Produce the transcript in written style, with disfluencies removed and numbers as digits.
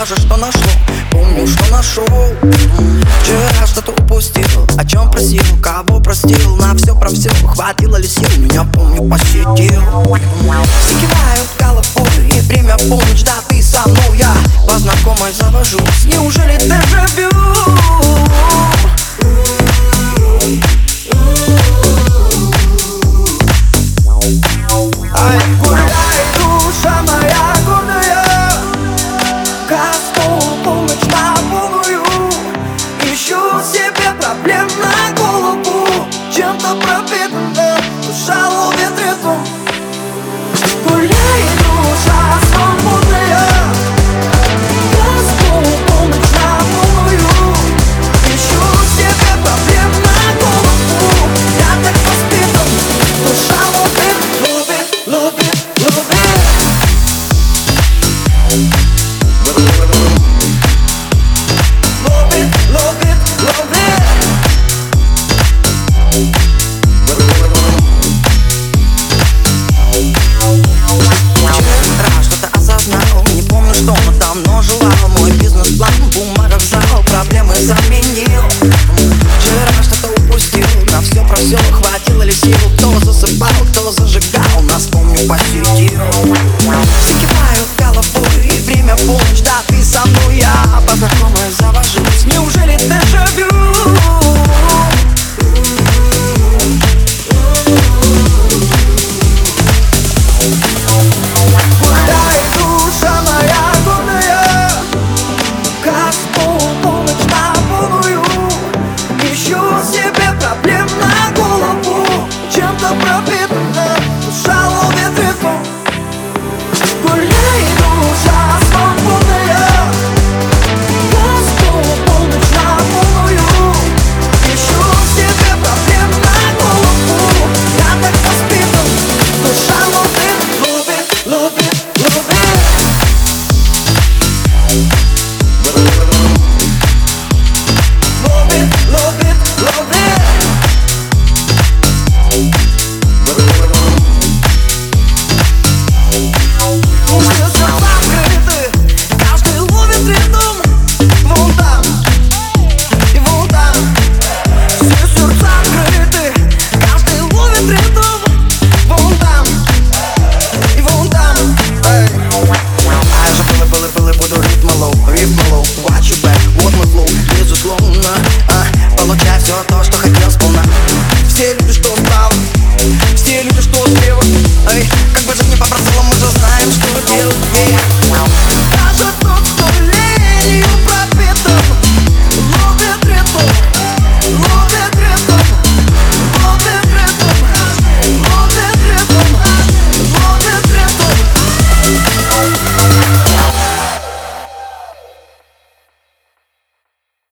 даже что нашло. Помню, что нашел. Вчера что-то упустил, о чем просил, кого простил. На все про все, хватило ли сил, меня, помню, посетил. Все кивают головой, и время полночь, да ты со мной. Я по знакомой завожусь, неужели дежавю? Ай, гуляй, душа моя гордая, Газпол, полночь на полную. Ищу себе проблем на голову, чем-то пропитана, душа ловит ритм. Гуляй, душа свободная, Газпол, полночь на полную. Ищу себе проблем на голову, я так воспитан, душа ловит, ловит, ловит, ловит. Ловит, ловит, ловит. Вчера что-то осознал, не помню что, но давно желал. Мой бизнес-план в бумагах сжал, проблемы заменил. Вчера что-то упустил, на все про все, хватило ли сил. Кто засыпал, кто зажигал, нас, помню, посетил. Все кивают головой, и время полночь, да ты со мной. Я по знакомой